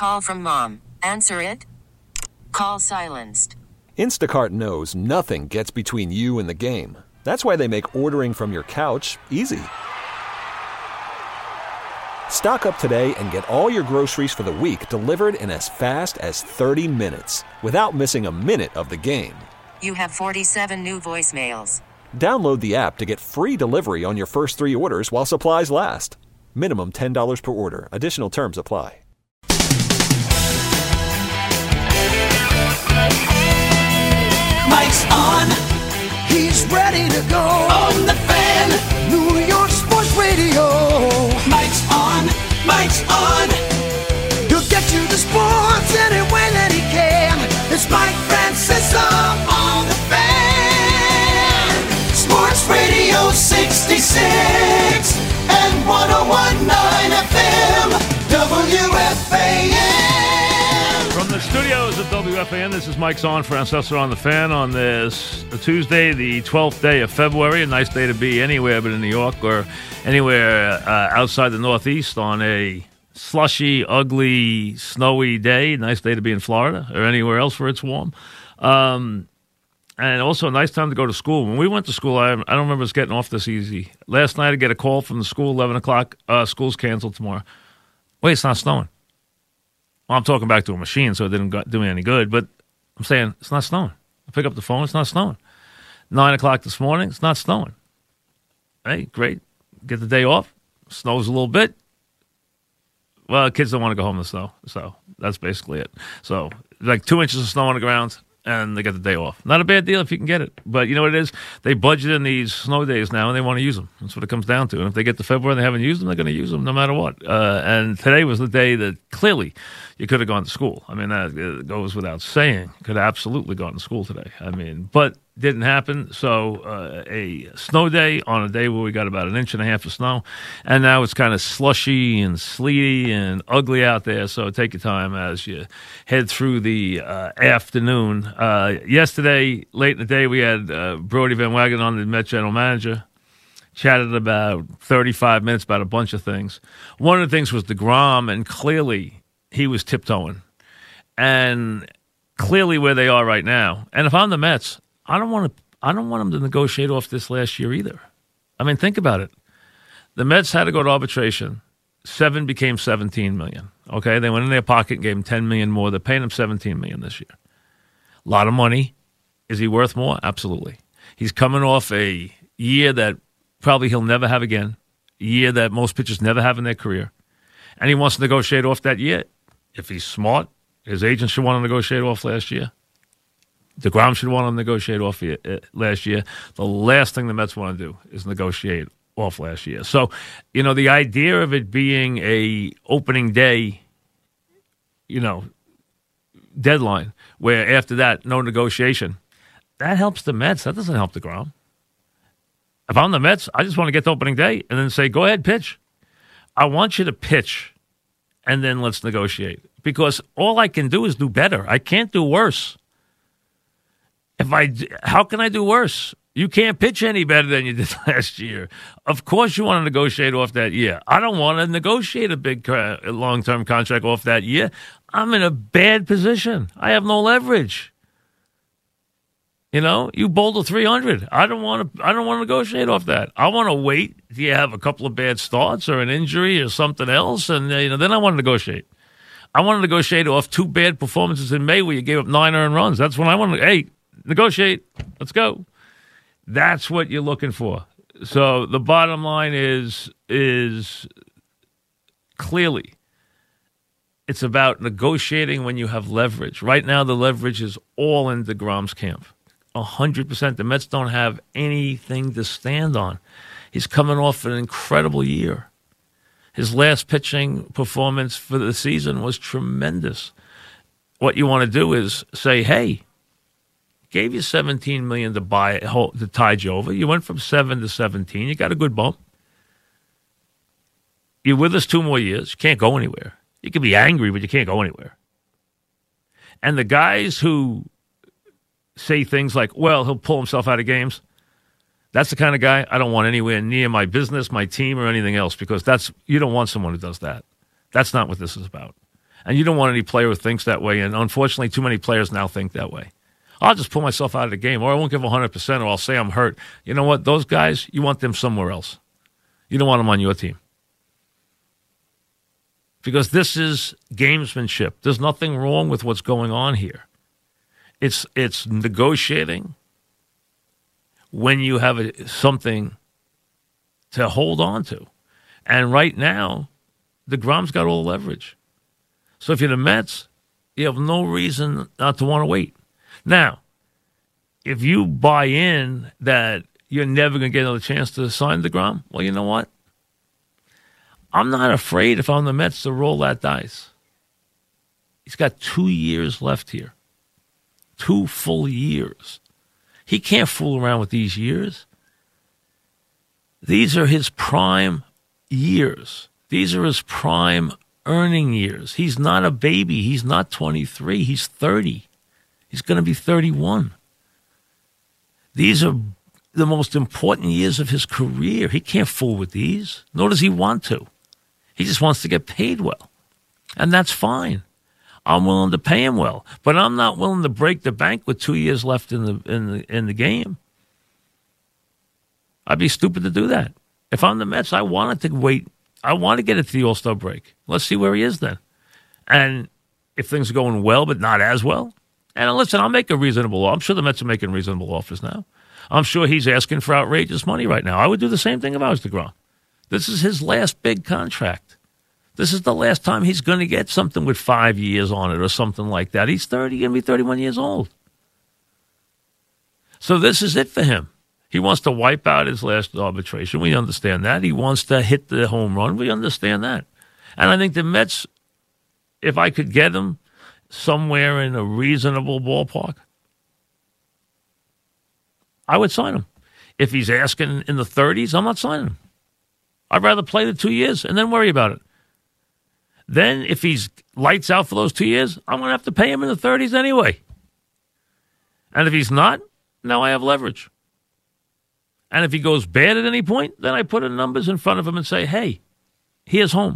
call from mom. Answer it. Call silenced. Instacart knows nothing gets between you and the game. That's why they make ordering from your couch easy. Stock up today and get all your groceries for the week delivered in as fast as 30 minutes without missing a minute of the game. You have 47 new voicemails. Download the app to get free delivery on your first 3 orders while supplies last. Minimum $10 per order. Additional terms apply. Mike's on. He's ready to go. On the Fan. New York Sports Radio. Mike's on. Mike's on. He'll get you the sports any way that he can. It's Mike Francesa on the Fan. Sports Radio 66 and 101.9 FM. WFAN. From the studios of WFAN, this is Mike's on Francesa on the Fan on this Tuesday, the 12th day of February. A nice day to be anywhere but in New York or anywhere outside the Northeast on a slushy, ugly, snowy day. Nice day to be in Florida or anywhere else where it's warm. And also a nice time to go to school. When we went to school, I don't remember us getting off this easy. Last night I get a call from the school, 11 o'clock, school's canceled tomorrow. Wait, it's not snowing. Well, I'm talking back to a machine, so it didn't do me any good. But I'm saying, it's not snowing. I pick up the phone, it's not snowing. 9 o'clock this morning, it's not snowing. Hey, great. Get the day off. Snows a little bit. Well, kids don't want to go home in the snow. So that's basically it. So like 2 inches of snow on the ground, and they get the day off. Not a bad deal if you can get it. But you know what it is? They budget in these snow days now, and they want to use them. That's what it comes down to. And if they get to February and they haven't used them, they're going to use them no matter what. And today was the day that clearly you could have gone to school. I mean, that goes without saying. You could have absolutely gone to school today. I mean, but didn't happen. So a snow day on a day where we got about 1.5 inches of snow. And now it's kind of slushy and sleety and ugly out there. So take your time as you head through the afternoon. Yesterday, late in the day, we had Brodie Van Wagenen on, the Met general manager. Chatted about 35 minutes about a bunch of things. One of the things was DeGrom, and clearly he was tiptoeing. And clearly where they are right now. And if I'm the Mets, I don't want them to negotiate off this last year either. I mean, think about it. The Mets had to go to arbitration. 7 became 17 million. Okay, they went in their pocket and gave him 10 million more. They're paying him 17 million this year. A lot of money. Is he worth more? Absolutely. He's coming off a year that probably he'll never have again. A year that most pitchers never have in their career. And he wants to negotiate off that year. If he's smart, his agent should want to negotiate off last year. DeGrom should want to negotiate off last year. The last thing the Mets want to do is negotiate off last year. So, you know, the idea of it being a opening day, you know, deadline, where after that, no negotiation, that helps the Mets. That doesn't help DeGrom. If I'm the Mets, I just want to get to opening day and then say, go ahead, pitch. I want you to pitch, and then let's negotiate. Because all I can do is do better. I can't do worse. How can I do worse? You can't pitch any better than you did last year. Of course you want to negotiate off that year. I don't want to negotiate a big long-term contract off that year. I'm in a bad position. I have no leverage. You know, you bowled a 300. I don't want to negotiate off that. I want to wait till you have a couple of bad starts or an injury or something else, and then I want to negotiate. I want to negotiate off 2 bad performances in May where you gave up 9 earned runs. That's when I want to. Hey, negotiate. Let's go. That's what you're looking for. So the bottom line is clearly it's about negotiating when you have leverage. Right now the leverage is all in DeGrom's camp. 100%. The Mets don't have anything to stand on. He's coming off an incredible year. His last pitching performance for the season was tremendous. What you want to do is say, hey, gave you $17 million to tide you over. You went from 7 to 17. You got a good bump. You're with us 2 more years. You can't go anywhere. You can be angry, but you can't go anywhere. And the guys who say things like, well, he'll pull himself out of games, that's the kind of guy I don't want anywhere near my business, my team, or anything else, because you don't want someone who does that. That's not what this is about. And you don't want any player who thinks that way. And unfortunately, too many players now think that way. I'll just pull myself out of the game, or I won't give 100%, or I'll say I'm hurt. You know what? Those guys, you want them somewhere else. You don't want them on your team. Because this is gamesmanship. There's nothing wrong with what's going on here. It's negotiating when you have something to hold on to. And right now, DeGrom's got all the leverage. So if you're the Mets, you have no reason not to want to wait. Now, if you buy in that you're never going to get another chance to sign DeGrom, well, you know what? I'm not afraid if I'm the Mets to roll that dice. He's got 2 years left here. 2 full years. He can't fool around with these years. These are his prime years. These are his prime earning years. He's not a baby. He's not 23. He's 30. He's going to be 31. These are the most important years of his career. He can't fool with these, nor does he want to. He just wants to get paid well, and that's fine. I'm willing to pay him well, but I'm not willing to break the bank with 2 years left in the game. I'd be stupid to do that. If I'm the Mets, I wanted to wait. I want to get it to the All-Star break. Let's see where he is then. And if things are going well, but not as well, and listen, I'll make a reasonable offer. I'm sure the Mets are making reasonable offers now. I'm sure he's asking for outrageous money right now. I would do the same thing if I was DeGrom. This is his last big contract. This is the last time he's going to get something with 5 years on it or something like that. He's 30, going to be 31 years old. So this is it for him. He wants to wipe out his last arbitration. We understand that. He wants to hit the home run. We understand that. And I think the Mets, if I could get him somewhere in a reasonable ballpark, I would sign him. If he's asking in the 30s, I'm not signing him. I'd rather play the 2 years and then worry about it. Then if he's lights out for those 2 years, I'm going to have to pay him in the 30s anyway. And if he's not, now I have leverage. And if he goes bad at any point, then I put the numbers in front of him and say, hey, here's home.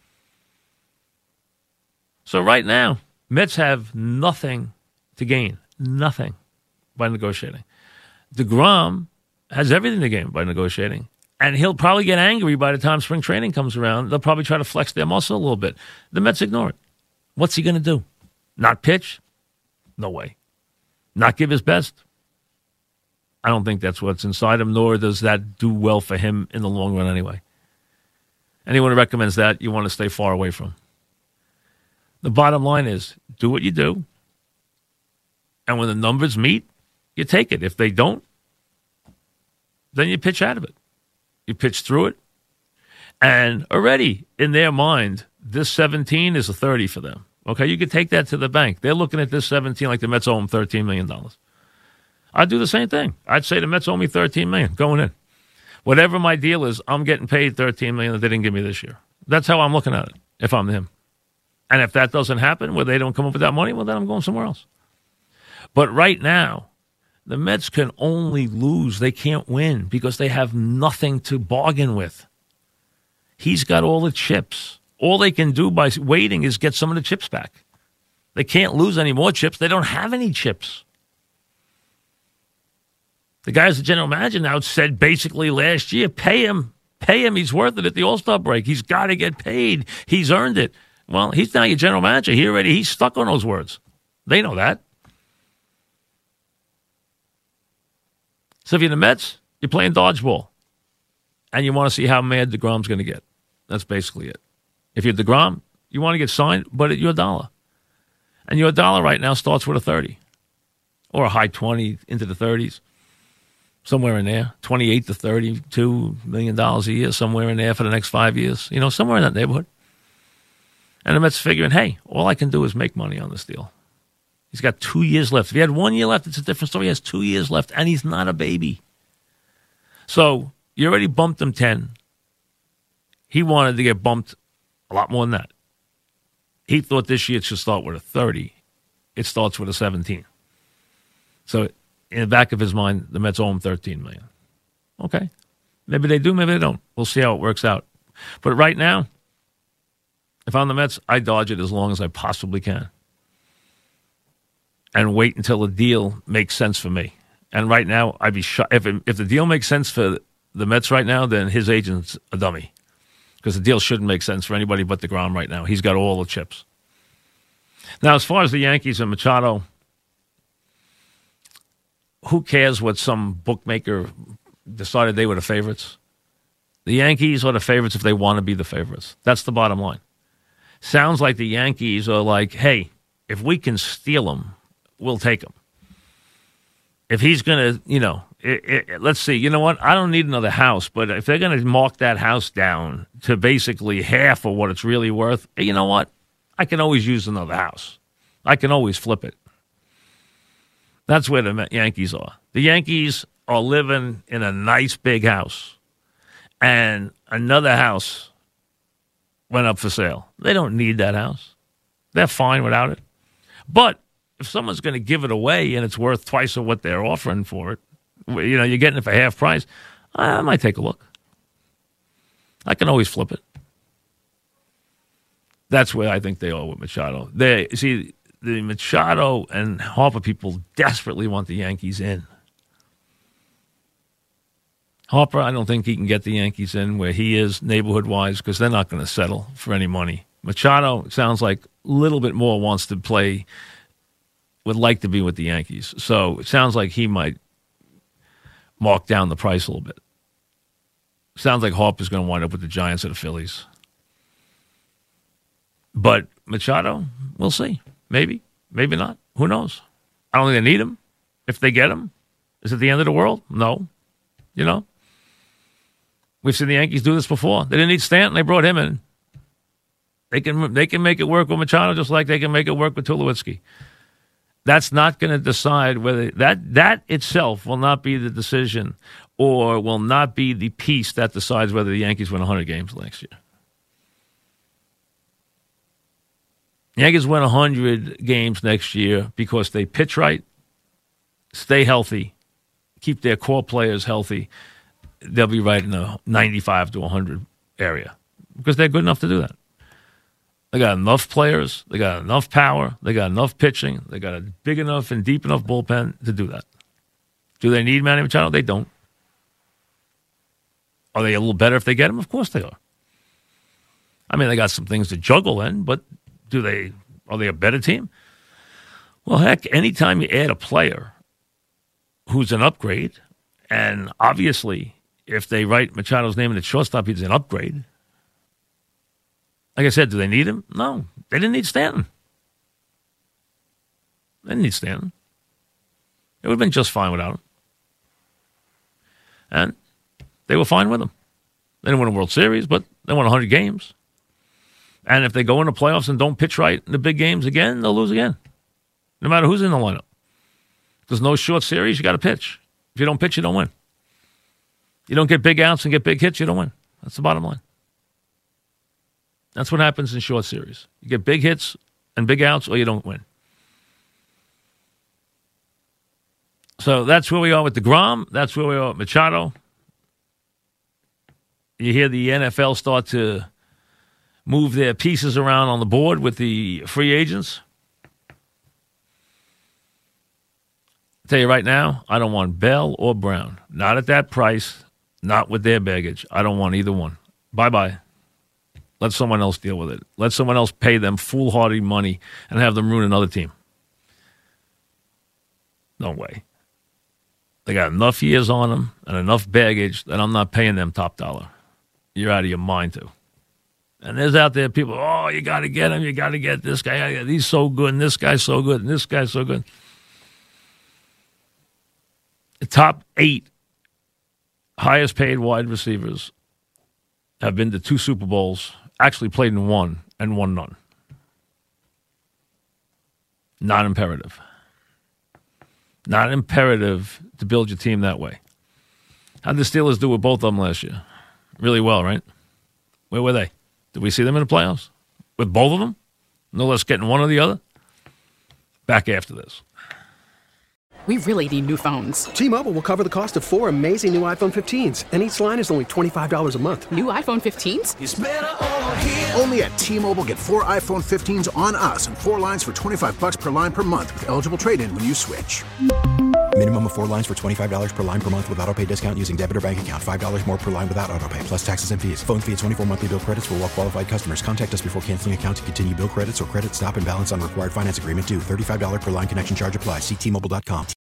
So right now, Mets have nothing to gain, nothing by negotiating. DeGrom has everything to gain by negotiating. And he'll probably get angry by the time spring training comes around. They'll probably try to flex their muscle a little bit. The Mets ignore it. What's he going to do? Not pitch? No way. Not give his best? I don't think that's what's inside him, nor does that do well for him in the long run anyway. Anyone who recommends that, you want to stay far away from. The bottom line is, do what you do, and when the numbers meet, you take it. If they don't, then you pitch out of it. You pitch through it. And already, in their mind, this 17 is a 30 for them. Okay, you could take that to the bank. They're looking at this 17 like the Mets owe them $13 million. I'd do the same thing. I'd say the Mets owe me $13 million going in. Whatever my deal is, I'm getting paid $13 million that they didn't give me this year. That's how I'm looking at it, if I'm him. And if that doesn't happen, where they don't come up with that money, well, then I'm going somewhere else. But right now, the Mets can only lose. They can't win because they have nothing to bargain with. He's got all the chips. All they can do by waiting is get some of the chips back. They can't lose any more chips. They don't have any chips. The guy who's the general manager now said basically last year, pay him. Pay him. He's worth it at the All-Star break. He's got to get paid. He's earned it. Well, he's now your general manager. He's stuck on those words. They know that. So if you're the Mets, you're playing dodgeball. And you want to see how mad DeGrom's going to get. That's basically it. If you're DeGrom, you want to get signed, but at your dollar. And your dollar right now starts with a 30. Or a high 20 into the 30s. Somewhere in there. 28 to $32 million a year. Somewhere in there for the next 5 years. You know, somewhere in that neighborhood. And the Mets figuring, hey, all I can do is make money on this deal. He's got 2 years left. If he had 1 year left, it's a different story. He has 2 years left, and he's not a baby. So you already bumped him 10. He wanted to get bumped a lot more than that. He thought this year it should start with a 30. It starts with a 17. So in the back of his mind, the Mets owe him $13 million. Okay. Maybe they do, maybe they don't. We'll see how it works out. But right now, If I'm the Mets, I dodge it as long as I possibly can and wait until the deal makes sense for me. And right now, I'd be shocked. If the deal makes sense for the Mets right now, then his agent's a dummy because the deal shouldn't make sense for anybody but DeGrom right now. He's got all the chips. Now, as far as the Yankees and Machado, who cares what some bookmaker decided they were the favorites? The Yankees are the favorites if they want to be the favorites. That's the bottom line. Sounds like the Yankees are like, hey, if we can steal him, we'll take him. If he's going to, let's see, you know what? I don't need another house, but if they're going to mark that house down to basically half of what it's really worth, you know what? I can always use another house. I can always flip it. That's where the Yankees are. The Yankees are living in a nice big house, and another house went up for sale. They don't need that house. They're fine without it. But if someone's going to give it away and it's worth twice of what they're offering for it, you're getting it for half price, I might take a look. I can always flip it. That's where I think they are with Machado. The Machado and Harper people desperately want the Yankees in. Harper, I don't think he can get the Yankees in where he is neighborhood-wise because they're not going to settle for any money. Machado, it sounds like a little bit more wants to play, would like to be with the Yankees. So it sounds like he might mark down the price a little bit. Sounds like Harper's going to wind up with the Giants or the Phillies. But Machado, we'll see. Maybe, maybe not. Who knows? I don't think they need him. If they get him, is it the end of the world? No. We've seen the Yankees do this before. They didn't need Stanton. They brought him in. They can make it work with Machado just like they can make it work with Tulowitzki. That's not going to decide whether that itself will not be the decision or will not be the piece that decides whether the Yankees win 100 games next year. The Yankees win 100 games next year because they pitch right, stay healthy, keep their core players healthy. They'll be right in the 95 to 100 area because they're good enough to do that. They got enough players. They got enough power. They got enough pitching. They got a big enough and deep enough bullpen to do that. Do they need Manny Machado? They don't. Are they a little better if they get him? Of course they are. I mean, they got some things to juggle in, but are they a better team? Well, heck, anytime you add a player who's an upgrade, and obviously if they write Machado's name in the shortstop, he's an upgrade. Like I said, do they need him? No. They didn't need Stanton. They didn't need Stanton. It would have been just fine without him. And they were fine with him. They didn't win a World Series, but they won 100 games. And if they go into playoffs and don't pitch right in the big games again, they'll lose again. No matter who's in the lineup. There's no short series, you got to pitch. If you don't pitch, you don't win. You don't get big outs and get big hits, you don't win. That's the bottom line. That's what happens in short series. You get big hits and big outs, or you don't win. So that's where we are with DeGrom. That's where we are with Machado. You hear the NFL start to move their pieces around on the board with the free agents. I'll tell you right now, I don't want Bell or Brown. Not at that price, not with their baggage. I don't want either one. Bye-bye. Let someone else deal with it. Let someone else pay them foolhardy money and have them ruin another team. No way. They got enough years on them and enough baggage that I'm not paying them top dollar. You're out of your mind, too. And there's out there people, oh, you got to get him. You got to get this guy. He's so good, and this guy's so good, and this guy's so good. The top 8 highest paid wide receivers have been to 2 Super Bowls, actually played in 1 and won none. Not imperative. Not imperative to build your team that way. How did the Steelers do with both of them last year? Really well, right? Where were they? Did we see them in the playoffs? With both of them? No less getting one or the other? Back after this. We really need new phones. T-Mobile will cover the cost of 4 amazing new iPhone 15s, and each line is only $25 a month. New iPhone 15s? It's better over here. Only at T-Mobile, get 4 iPhone 15s on us and 4 lines for $25 per line per month with eligible trade-in when you switch. Minimum of 4 lines for $25 per line per month with autopay discount using debit or bank account. $5 more per line without autopay, plus taxes and fees. Phone fee at 24 monthly bill credits for well-qualified customers. Contact us before canceling account to continue bill credits or credit stop and balance on required finance agreement due. $35 per line connection charge applies. See T-Mobile.com.